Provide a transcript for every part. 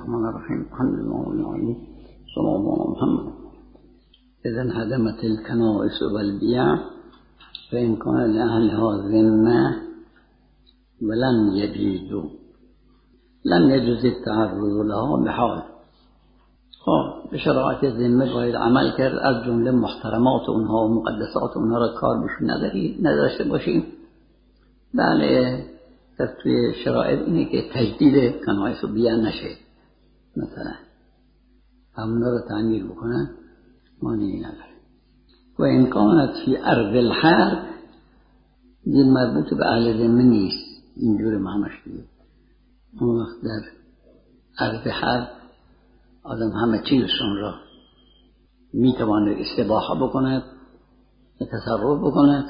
الرحمن الرحیم الحمد لله العالمین صلی الله علی محمد. اذا انهدمت الكنائس والبيع فإن كان لأهلها ذمة ولم يجوزوا لم يجوز التعرض لها بحال. خب به شرایط ذمه باید عمل کرد، از جمله محترمات اونها و مقدسات اونها را کار بشون نداشته باشیم. بله در توی شرایط اینه که تجدید کنایس و بیع نشه، مثلا همونا رو تعمیر بکنن مانعی نداره. و این کانت فی ارض الحرب، دین مربوط به اهل ذمه نیست، اینجور معناش دیگه. اون وقت در ارض حرب آدم همه چیزشون را میتواند استباحه بکند و تصرف بکند،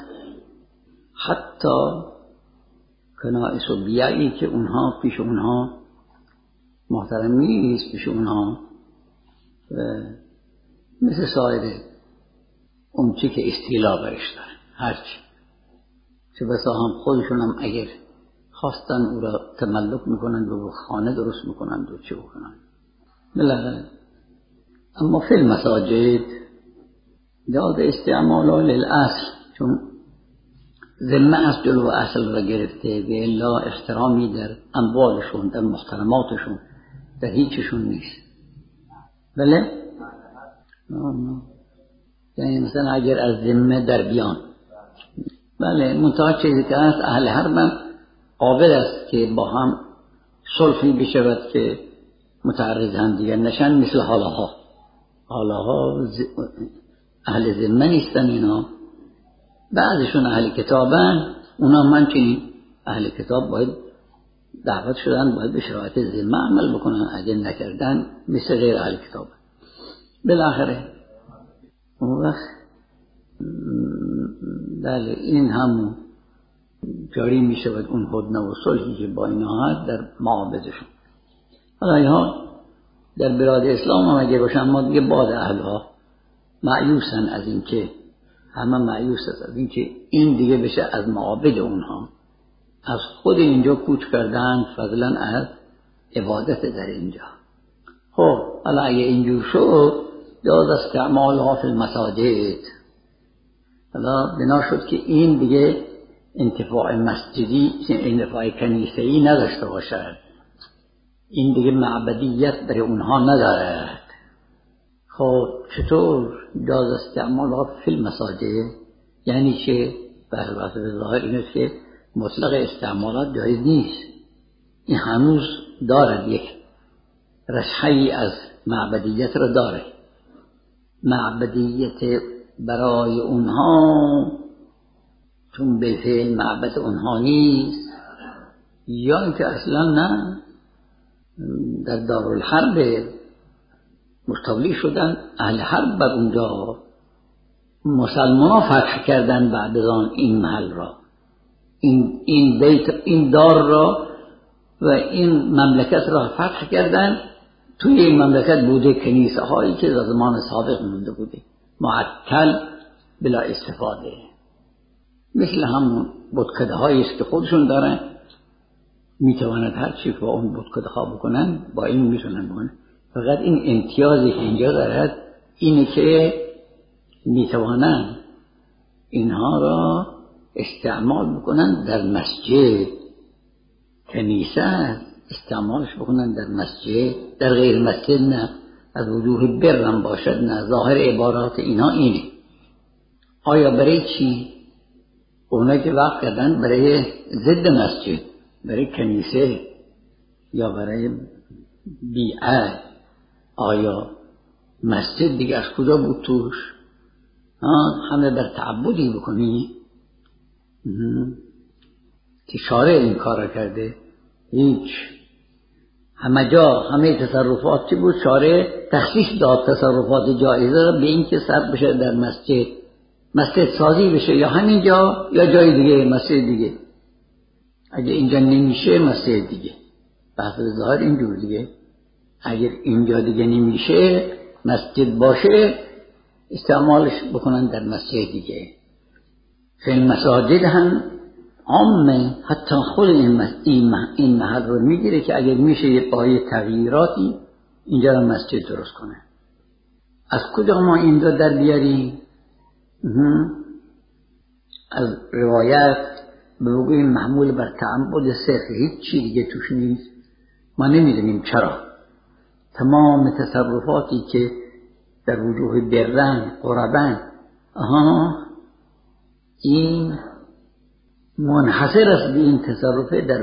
حتی کنائس و بیعی که اونها پیش اونها محترم نیست، پیش اونها مثل سایر اون چی که استیلا برش دارن، هرچی چه بسا هم خودشون هم اگر خواستن او را تملک میکنند و خانه درست میکنند و چه بکنند بالاخره. اما فی المساجد جاز استعمالها للاصل، چون ذمه از جلو اصل را گرفته و الا احترامی در اموالشون، در محترماتشون، در هیچشون نیست. بله؟ یعنی مثلا اگر از ذمه در بیان، بله منتها چیزی که هست اهل حرب قابل است که با هم صلحی بشود که متعرض هم دیگر نشن، مثل حالاها اهل ذمه نیستن، اینا بعضشون اهل کتابن، اونا همچنین اهل کتاب باید دعوت شدن، باید به شرایط ذمه عمل بکنن، اگر نکردن مثل غیر اهل کتاب. بالاخره اون وقت بله این هم جاری می شود اون هدنه و صلحی که با اینا هست در معابدشون. حالا اینها در بلاد اسلام هم اگه باشن، ما دیگه بعد اهلها مایوسن از این که همه مایوس از این که این دیگه بشه از معابد اونها، از خود اینجا کوچ کردن فضلا از عبادت در اینجا. خب حالا اگه اینجور شد جاز استعمالها فی المساجد. حالا بنا شد که این دیگه انتفاع مسجدی، انتفاع کنیسه‌ای نداشته باشد، این دیگه معبدیت برای اونها ندارد. خب چطور جاز استعمالها فی المساجد؟ یعنی که به ظاهر این است که مطلق استعمالات جایز نیست، این هنوز دارد یک رشحه‌ای از معبدیت را داره. معبدیت برای اونها چون به فعل معبد اونها نیست، یا اینکه اصلا نه در دارالحرب مستولی شدن اهل حرب بر اونجا، مسلمان فتح کردن بعد از آن این محل را، این بیت، این دار را و این مملکت را فتح کردن. توی این مملکت بوده کنیسه هایی که در زمان سابق مونده بوده معطل بلا استفاده، مثل همون بتکده هایی است که خودشون دارن، میتواند هر چی با اون بتکده ها بکنن با این میتونن بکنن. فقط این امتیازی که اینجا دارد اینه که میتوانن اینها را استعمال بکنن در مسجد، کنیسه استعمالش بکنن در مسجد، در غیر مسجد نه. از وجوه برم باشد نه. ظاهر عبارات اینا اینه. آیا برای چی؟ اونا که وقت کردن برای ضد مسجد، برای کنیسه یا برای بیعه. آیا مسجد دیگه از کجا بود توش؟ همه در تعبدی بکنی که شارع این کار کرده؟ هیچ. همه جا همه تصرفات چی بود؟ شارع تخصیص داد تصرفات جایزه را به این که صرف بشه در مسجد، مسجد سازی بشه، یا همین جا یا جای دیگه مسجد دیگه. اگه اینجا نمیشه مسجد دیگه، بحث ظاهر اینجور دیگه. اگر اینجا دیگه نمیشه مسجد باشه استعمالش بکنن در مسجد دیگه. فی المساجد هم عامه، حتی خود این محل رو میگیره که اگر میشه یه پای تغییراتی اینجا رو مسجد درست کنه. از کجا ما این رو در بیاریم؟ از روایت به وقوع محمول بر تعبد صرف، هیچ چی دیگه توش نیست. ما نمیدونیم چرا تمام تصرفاتی که در وجوه برن قربن این منحصر است به این تصرفه در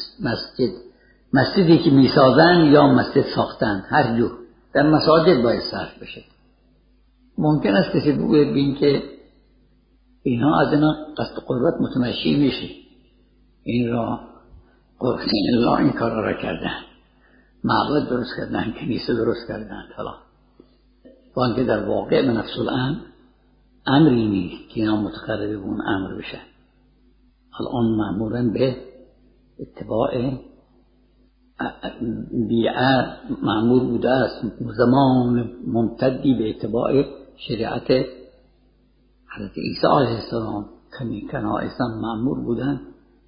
مسجدی که میسازن یا مسجد ساختن، هر جور در مساجد باید صرف بشه. ممکن است کسی بگوید بین که اینها از اینا قصد قربت متمشی میشه، این را قرصین الله این کار را کردن، معبد درست کردن، کنیسه درست کردن فلان، وان که در واقع به نفس الامر امری نیست که اینا متقرب به اون امر بشه. الان معمولا به اتباع بیعه معمول بوده است، زمان ممتدی به اتباع شریعت حضرت عیسی علیه السلام کنایسا معمول بودن.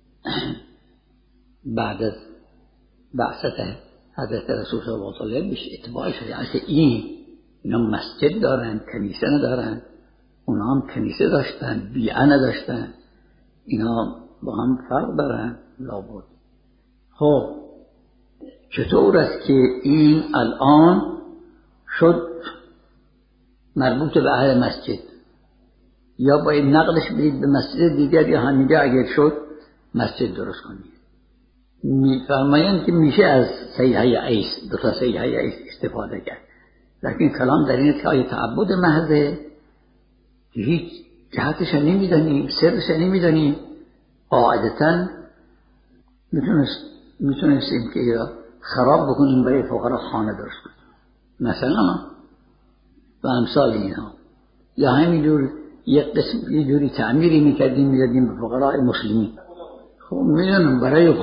بعد از بعثت حضرت رسول صلی الله علیه و آله به اتباع شریعت اینا مسجد دارن، کنیسه ندارن. اونا هم کنیسه داشتن، بیعه نداشتن. اینا با هم فرق دارن لابد. خب چطور است که این الان شد مربوط به اهل مسجد؟ یا باید نقلش بدید به مسجد دیگر، یا همینجا اگر شد مسجد درست کنید؟ میفرمایند که میشه از صیحه عیس، دو تا صیحه عیس استفاده کرد، لیکن کلام در اینه که آیه تعبد محضه که هیچ جهتش نمیدانیم، سرش نمیدانیم، قاعدتا میتونستیم که خراب بکنیم برای فقرا خانه درست کنیم مثلا و امثال اینا، یا همینجور یه جوری تعمیری میکردیم میدادیم به فقراء مسلمین. خب میدونم برای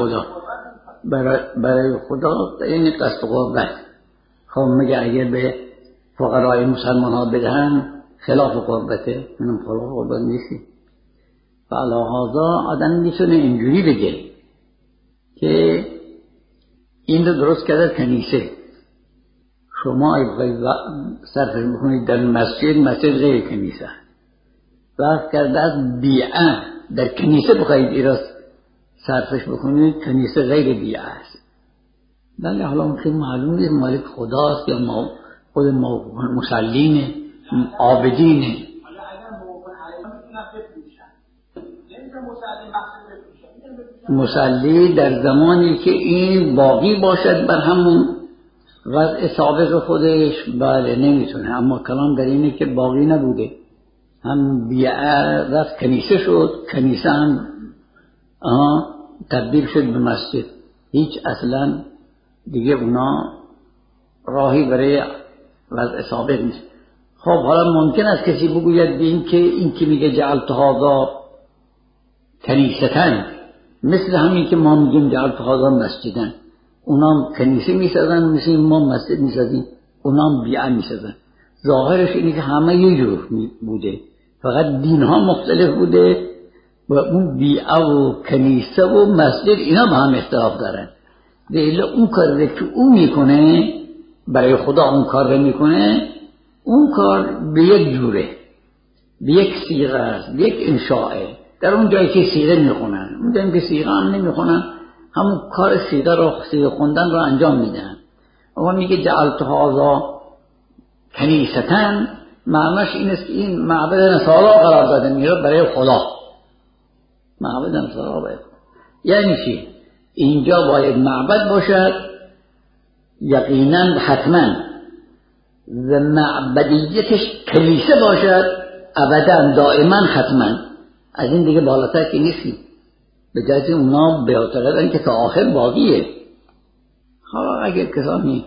خدا این قصد قربت. خب مگه اگر به فقراء مسلمان ها بدهن خلاف قربته؟ منم خلاف قربت نیستی. فعلاهازا آدم میتونه اینجوری بگه که این رو درست کرده کنیسه، شما اگه صرفش بکنید در مسجد غیر کنیسه، صرف کرده از بیعه در کنیسه بخواید این را صرفش بکنید، کنیسه غیر بیعه است. بله حالا ممکن معلوم نیست مالک خداست یا خود مسلینه عابدینه. مسلی در زمانی که این باقی باشد بر همون وضع سابق خودش بله نمیتونه، اما کلام در اینه که باقی نبوده، هم بیعه رفت کنیسه شد، کنیسه هم تبدیل شد به مسجد، هیچ اصلا دیگه اونا راهی برای وضع سابق نیست. خب حالا ممکن است کسی بگوید این که میگه جعلت هذا کنیستن، مثل همین که ما میگیم جعلت هذا مسجدن، اونا کنیسه میسازن مثل ما مسجد میسازیم، اونا بیعه میسازن. ظاهرش اینه که همه یه جور بوده، فقط دینها مختلف بوده و اون بیعه و کنیسه و مسجد اینا با هم اختلاف دارن. دیگه اون کار که اون میکنه برای خدا، اون کار رو میکنه، اون کار به یک جوره، به یک صیغه است، به یک انشاءه. در اون جایی که صیغه میخونن، اون جایی که صیغه هم نمیخونن، همون کار صیغه خوندن رو انجام میدن. اما میگه جعلت هذا کنیستن، معناش این است که این معبد نصارا قرار داده میره برای خدا، معبد نصارا باید. یعنی چی؟ اینجا باید معبد باشد یقینا حتما، و معبدیتش کنیسه باشد ابدا دائما حتما. از این دیگه بالاتر که نیستی، به جای اونا به اعتقادن که تا آخر باقیه. حالا اگر کسانی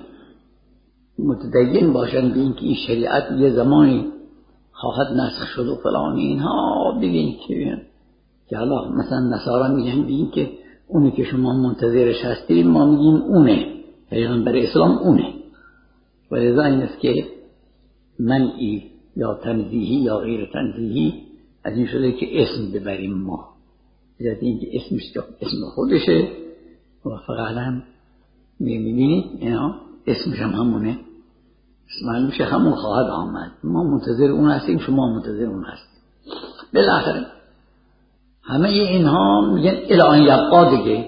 متدین باشن به این که این شریعت یه زمانی خواهد نسخ شد و فلان اینها، بگین که حالا مثلا نصارا میگن بگین که اونی که شما منتظرش هستید ما میگیم اونه، پیغمبر اسلام اونه. و لذا این است که منعی یا تنزیهی یا غیر تنزیهی از این شده که اسم ببریم ما، از این که اسمش اسم خودشه و فقط هم میبینید اینا اسمش هم همونه، معلوم شه همون خواهد آمد. ما منتظر اون هستیم، شما منتظر اون هستیم. بالاخره همه اینها میگن الی ان یبقا دیگه،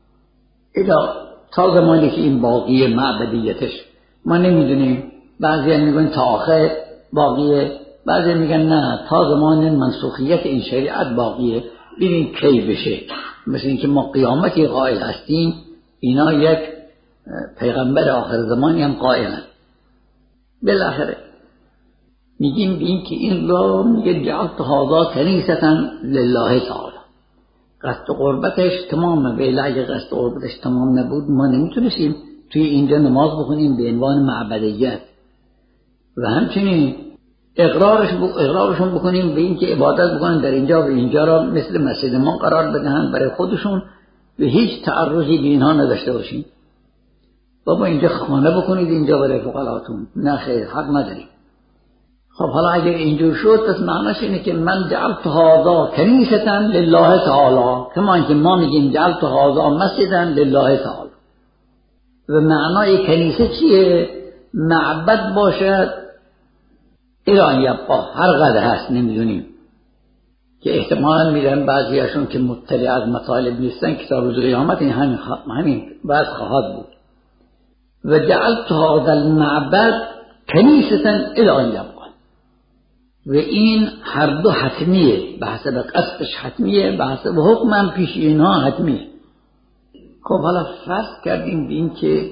تا زمانی که این باقی معبدیتش ما نمیدونیم. بعضی میگن تا آخر باقیه، بعضی میگن نه تا زمان منسوخیت این شریعت باقیه، ببینیم کی بشه. مثل اینکه ما قیامتی قائل هستیم، اینا یک پیغمبر آخر زمانی هم قائلن. بالاخره میگیم بین که این را میگه جعلت هذا کنیسة لله تعالی، قصد قربتش تمامه. ولی اگه قصد قربتش تمام نبود ما نمیتونستیم توی اینجا نماز بخونیم به عنوان معبدیت، و همچنین اقرارشون بکنیم به این که عبادت بکنن در اینجا و اینجا را مثل مسجد ما قرار بدهن برای خودشون و هیچ تعرضی به اینها نداشته باشیم. بابا اینجا خانه بکنید اینجا برای فقراتون، نه خیر، حق نداریم. خب حالا اگر اینجور شد پس معنیش اینه که من جعلت هذا کنیسة لله تعالی، کما اینکه ما میگیم جعلت هذا مسجدا لله تعالی. و معنای کنیسه چیه؟ معبد باشد الی ان یبقا، هر قدر هست نمیدونیم، که احتمالا میرن بعضیاشون که مطلع از مطالب نیستن که تا روز قیامت این همین بعد خواهد بود. و جعلت هذا المعبد کنیسة الی ان یبقا، و این هر دو حتمیه، به حسب قصدش حتمیه، به حسب حکمم پیش اینها حتمیه. خب حالا فرض کردیم به این که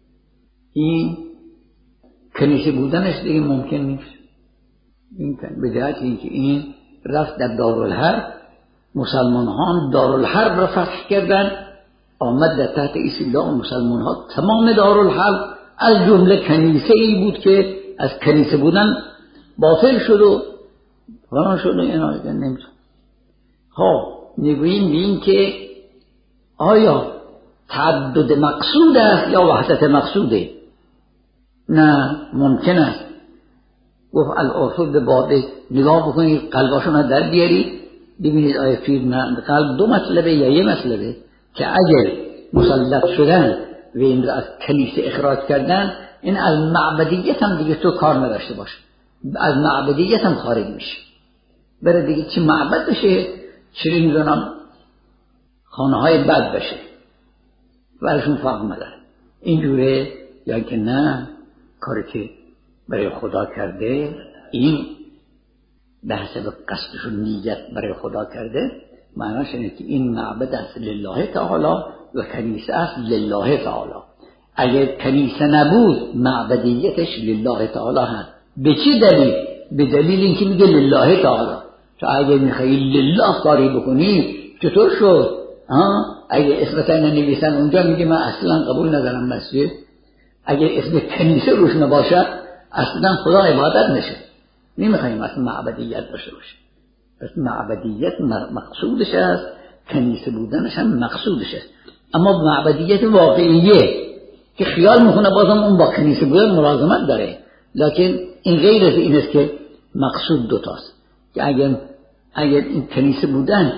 این کنیسه بودنش دیگه ممکن نیست، به جهت اینکه این رفت در دارالحرب، مسلمان ها دارالحرب را فتح کردن، آمد در تحت ایسلام مسلمان ها تمام دارالحرب از جمله کنیسه ای بود که از کنیسه بودن باطل شد و فلان شد و اینا نمیتون. خب میگوییم این که آیا تعدد مقصود است یا وحدت مقصوده؟ نه، ممکن است. گفت الارفود به باده نگاه بکنید، قلباشون رو در بیارید ببینید آیا توی قلب دو مطلبه یا یه مطلبه، که اگر مسلط شدن و این را از کنیسه اخراج کردن، این از معبدیت هم دیگه تو کار نداشته باشه، از معبدیت هم خارج میشه. بره دیگه چه معبد بشه، چه نمیدونم خانه های بد بشه، برشون فرق نداره. اینجوره یا که نه، کاری که برای خدا کرده این به حسب قصدش و نیت برای خدا کرده، معناش اینه که این معبد است لله تعالی و کنیسه است لله تعالی. اگر کنیسه نبود معبدیتش لله تعالی هست. به چه دلیل؟ به دلیل اینکه میگه لله تعالی. تو اگر میخوایی لله کاری بکنی چطور شد؟ اگر اسمت ننویسن اونجا میگه من اصلا قبول ندارم مسجد، اگر اسم کنیسه روش نباشد اصلا خدا عبادت نشه. نمیخوایم اصلا معبدیت باشه باشه. پس معبدیت مقصودش است، کنیسه بودنش هم مقصودش است. اما معبدیت واقعیه که خیال میکنه بازم اون با کنیسه بودن ملازمت داره، لکن این غیر از این است که مقصود دوتاست، که اگر این کنیسه بودن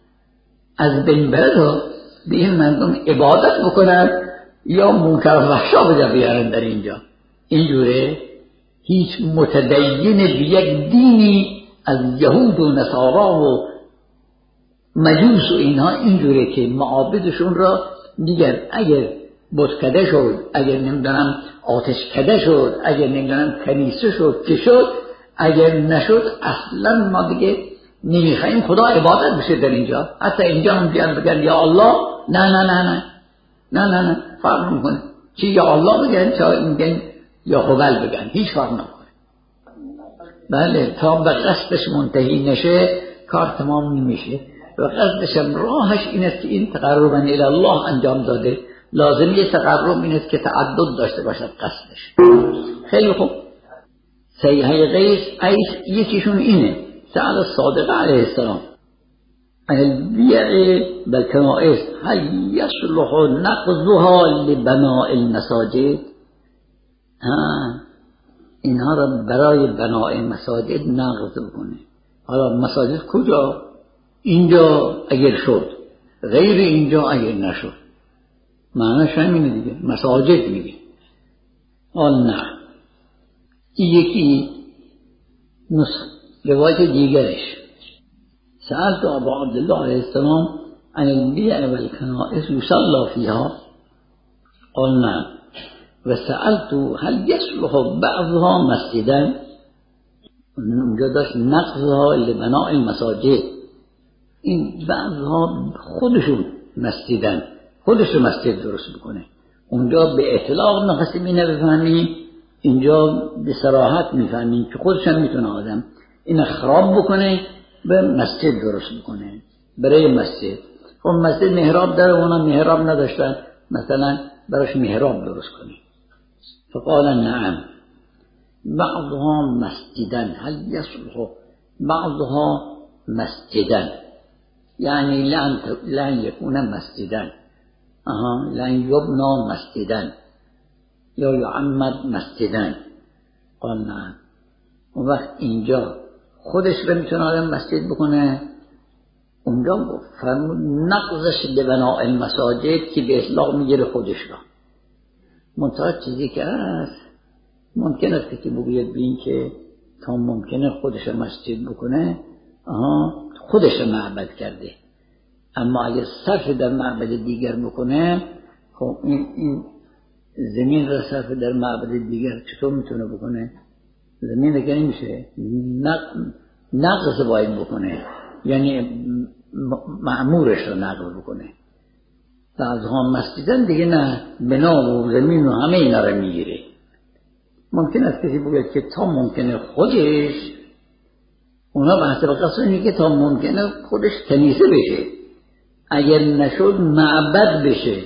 از بین بره به این مردم عبادت بکنن یا منکر و فحشا به بیارن در اینجا. اینجوره هیچ متدین به یک دینی از یهود و نصارا و مجوس و اینها اینجوره که معابدشون را میگن اگر بتکده شد، اگر نمیدونم آتش کده شد، اگر نمیدونم کنیسه شد که شد، اگر نشد اصلا ما دیگه نمیخوایم خدا عبادت بشه در اینجا. حتی اینجا هم بیان بگن یا الله، نه نه نه نه نه نه نه، فرق میکنه چی یا الله بگن چا میگن یا هبل بگن، هیچ فرق نمیکنه. بله، تا به قصدش منتهی نشه کار تمام نمیشه. و قصدش هم راهش این است که این تقربا الی الله انجام داده، لازمی تقرب این است که تعدد داشته باشد قصدش. خیلی خوب. صحیحه قیس یکیشون اینه، سأل الصادق علیه السلام البیع بالکنائس هل یصلح نقضها لبناء المساجد؟ اینها را برای بناء مساجد نقض بکنه. حالا مساجد کجا؟ اینجا اگر شد، غیر اینجا اگر نشد. معنیش همینه دیگه، مساجد میگه. قال نه. این یکی روایت دیگرش سألت ابا عبدالله علیه السلام عن البیع والکنائس یصلی فیها قال نه. و سألت هل یصلح بعضها مسجدا، اونجا داشت نقضها لبناء المساجد، این بعضها خودشون مسجدن، خودش رو مسجد درست بکنه. اونجا به اطلاق نخواستیم اینه بفهمیم، اینجا به صراحت میفهمیم که خودش هم میتونه آدم این خراب بکنه به مسجد درست بکنه برای مسجد. خب مسجد محراب داره، اونا محراب نداشتن، مثلا براش محراب درست کنه. فقال نعم بعضها مسجدا هل يصلح بعضها مسجدا يعني لن يكون مسجدا لن يبنى مسجدا یا يعمد مسجدا. قال نعم. اون وقت اینجا خودش رو میتونه آدم مسجد بکنه، اونجا فرمود نقضش به بناء المساجد که به اطلاق میگیره خودش را. منتها چیزی که هست ممکن است که بگوید بین که تا ممکنه خودش مسجد بکنه خودش معبد کرده، اما اگر صرف در معبد دیگر بکنه خب این زمین را صرف در معبد دیگر چطور میتونه بکنه؟ زمین را که نمیشه، نقض باید بکنه، یعنی معمورش را نقض بکنه. بعضها مسجدن دیگه نه، بنا و زمین و همه اینا را میگیره. ممکن است کسی بگه که تا ممکنه خودش، اونا بحث و قصر اینه که تا ممکنه خودش کنیسه بشه، اگر نشد معبد بشه.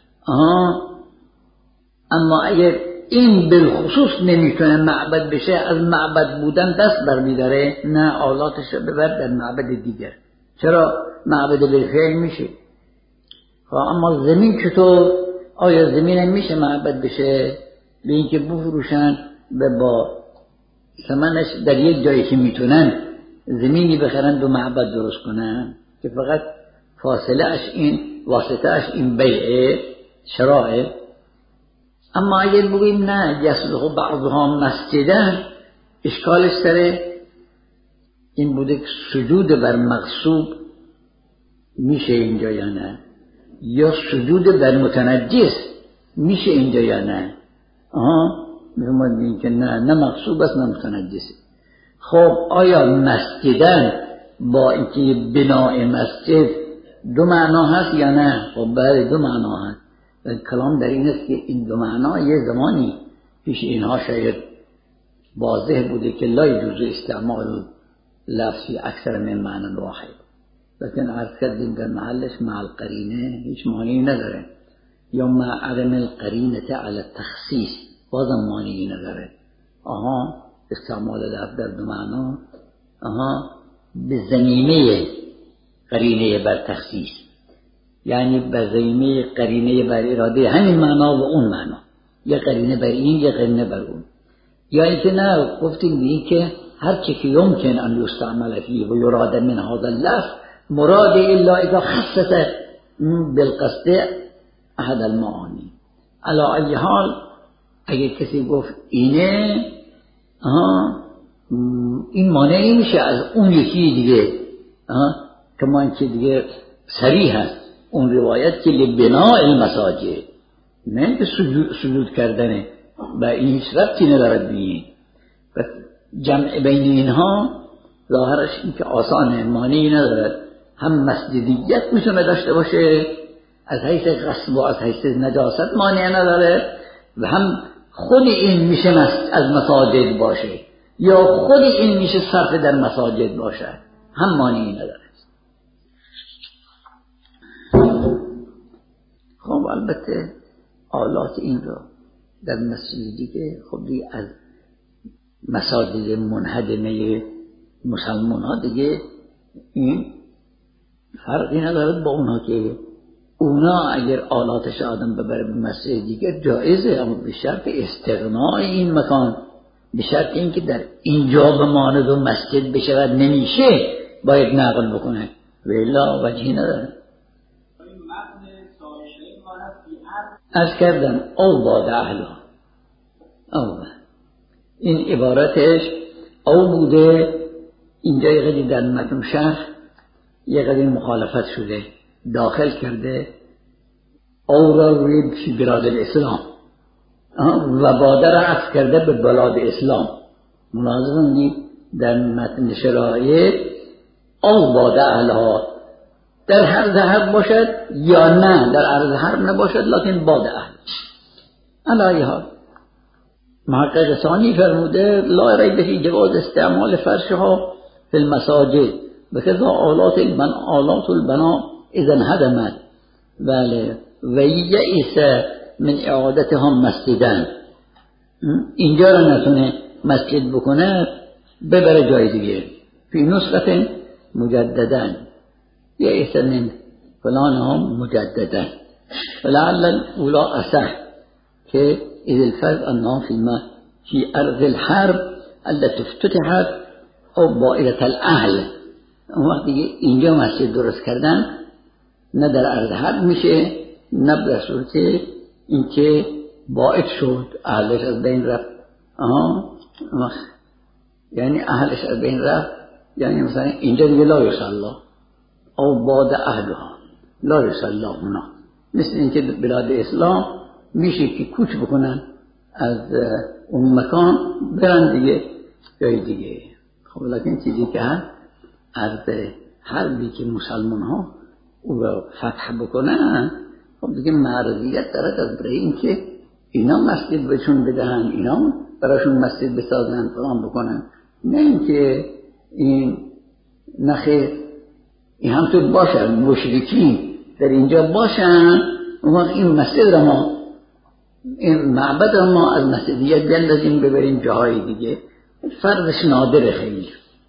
اما اگر این بالخصوص نمیتونه معبد بشه، از معبد بودن دست برمیداره، نه آلاتش رو ببر در معبد دیگر. چرا؟ معبد بالفعل میشه. اما زمین چطور؟ آیا زمین میشه معبد بشه؟ به اینکه بفروشن و با ثمنش در یک جایی که میتونن زمینی بخرن دو معبد درست کنن که فقط فاصله اش این، واسطه اش این بیعه شرائع. اما اگر بگیم نه یصلح بعضها مسجدن، اشکالش سره این بوده که سجود بر مغصوب میشه اینجا یا نه، یا سجود بر متنجس میشه اینجا یا نه. میفهمد بین که نه مغصوب است نه متنجسه. خب آیا مسجدن با اینکه بناء مسجد دو معنا هست یا نه؟ خب بله دو معنا هست. کلام در این است که این دو معنا یه زمانی پیش اینها شاید واضح بوده که لا یجوز استعمال لفظی اکثر من معنی واحد، لیکن عرض کردیم در محلش مع القرینه هیچ معنی نداره، یا مع عدم القرینه علی التخصیص بازم معنی نداره. استعمال لفظ در دو معنا به ضمیمه قرینه بر تخصیص، یعنی به ضمیمه قرینه بر اراده همین معنا و اون معنا، یا قرینه بر این یا قرینه بر اون. یا اینکه نه گفتیم این که هر چی که یمکن ان یستعمل فیه و یراد من هذا اللفظ مراد الا اذا خصص بالقصد احد المعانی. علی ای حال اگر کسی گفت اینه این مانعی میشه از اون یکی دیگه، کما اینکه دیگه صریح هست اون روایت که لبناء المساجد، نه که سجود کردنه و این هیچ ربطی ندارد بین. و جمع بین اینها ظاهرش این که آسانه، مانعی ندارد، هم مسجدیت میتونه داشته باشه از حیث غصب و از حیث نجاست مانع نداره، و هم خود این میشه از مساجد باشه یا خود این میشه صرف در مساجد باشه، هم مانعی نداره. خب البته آلات این را در مسجدی که خب دیگه از مساجد منهدمه مسلمان ها دیگه این فرقی ندارد با اونا که اونا اگر آلاتش آدم ببره به مسجد دیگر جایزه، اما به شرط استغناء این مکان، به شرط اینکه در اینجا بماند و مسجد بشود نمیشه باید نقل بکنه و الا وجهی نداره. از کردم او باد اهلا این عبارتش او بوده. اینجا یه قدری در متن شرح یه قدری مخالفت شده، داخل کرده او را روی فی بلاد الاسلام و بادر عطف کرده به بلاد اسلام. ملاحظه کنید در متن شرایط او باده اهلها در هر حرب باشد یا نه در عرض حرب نباشد، لکن باده اهل. علایه حال محقق ثانی فرموده لا ریب فی جواز استعمال فرشها فی المساجد و کذا آلات البنا اذا انهدمت بله و یئس من اعادتها مسجدن. اینجا را نتونه مسجد بکنه ببره جای دیگه. فی نسخت مجددن یئس من فلانهم مجددن ولعل الاولا اصح که اذ الفرق انها فی ارض الحرب التي افتتحت او بائلة الاهل. اون وقت دیگه اینجا مسجد درست کردن نه در ارض حرب میشه نه به صورت اینکه باعث شد اهلش از بین رفت. یعنی اهلش از بین رفت، یعنی مثلا اینجا دیگه لا یصلی او بعد اهلها لا یصلی هنا، مثل اینکه بلاد اسلام میشه که کوچ بکنن از اون مکان برن دیگه جای دیگه. خب لیکن چیزی که هست ارض حربی که مسلمان ها او را فتح بکنن، خب دیگه معرضیت دارد از برای این که اینا مسجد بهشون بدهن، اینا براشون مسجد بسازن فلان بکنن، نه اینکه این نخیر این همطور باشن مشرکین در اینجا باشن اون وقت این مسجد را ما این معبد را ما از مسجدیت بندازیم ببریم جاهای دیگه. فرضش نادره خیلی.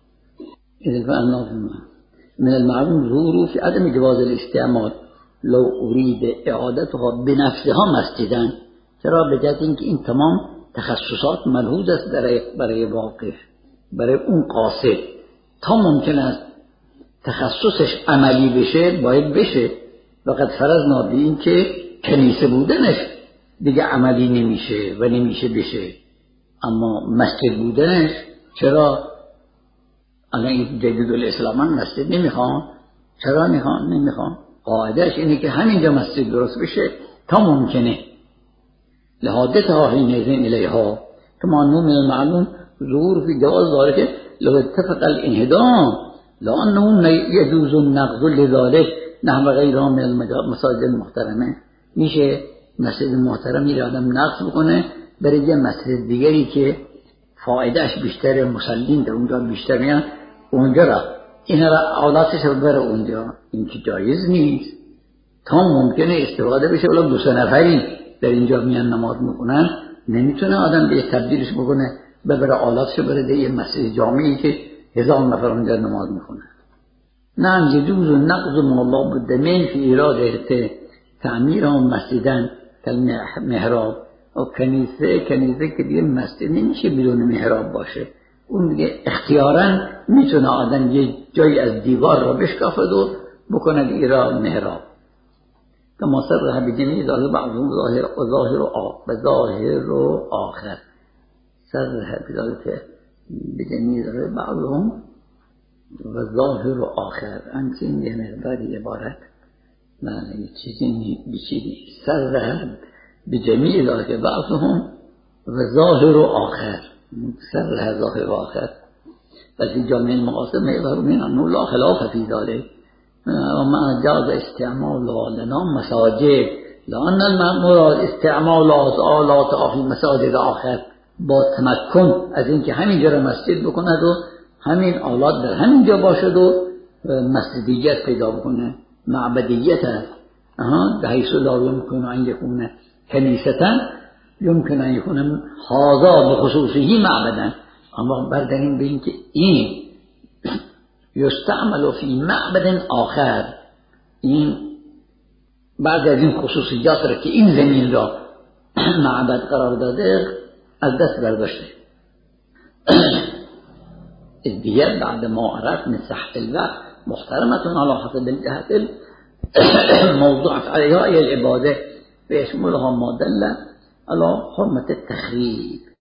من المعلوم ظهور في عدم جواز الاستعمال لو اريد اعادتها بنفسها مسجدا، چرا به جهت اینکه این تمام تخصصات ملحوظ است برای واقف، برای اون قاصد. تا ممکن است تخصصش عملی بشه باید بشه، وقت فرضنا به این که کنیسه بودنش دیگه عملی نمیشه و نمیشه بشه، اما مسجد بودنش چرا الان جدید الاسلامان مسجد نمیخوان؟ چرا نمیخوان؟ قاعدهش اینه که همینجا مسجد درست بشه تا ممکنه. لحادثها حینئذ الیها کما من المعلوم ظهور فی جواز ذلك لو اتفق الانهدام لانه يجوز النقض لذلك نحو غیرها من المساجد المحترمه. میشه مسجد محترمی را آدم نقض بکنه برای یه مسجد دیگری که فایدهش بیشتره، مسلمین در اونجا بیشتر میان اونجا را این را اولادش رو بره اونجا. این که جایز نیست. تا ممکنه استفاده بشه، ولی دو سه نفری در اینجا میان نماز میکنن، نمیتونه آدم به تبدیلش بکنه ببره اولادش بره یه مسجد جامعی که 1000 نفر اونجا نماز میکنن. نعم یجوز نقض ما لا بد من فی اراده تعمیر مسجدن کالمحراب. و کنیسه که دیگه مسجد نمیشه بدون محراب باشه، اون دیگه اختیاراً میتونه آدم یه جایی از دیوار را بشکافد و بکنه دیگه را محراب. کما صرح بجمیع ظاهر بعضهم ظاهر و آخر. صرح بذلك بجمیع ظاهر بعضهم و ظاهر و آخر. همچنین یه مقداری عبارت معنی چیزی بچیدی. صرح بجمیع ظاهر بعضهم و ظاهر و آخر. صرح ظاهر و آخر. ففي جامع المقاصد يظهر من أنه لا خلاف في ذلك وما جاز استعمالها لنا مساجد لأن المراد استعمال آلات في مساجد آخر با تمکن از اینکه همین جا مسجد بکند و همین آلات در همین جا باشد و مسجدیت پیدا بکنه، معبدیت است. بحيث لا يمكن أن يكون كنيسة يمكن أن يكون هذا بخصوصه معبدا. اما برداریم به این که این یستعمل فی معبد آخر، این بعد از این خصوصیات را که این زمین را معبد قرار داده از دست برداشته. الدیت بعد ما عرف من صحت الوقت محترمة على حسب الجهة الموضوعة عليها هي العبادة فيشملها ما دل علی حرمت التخریب.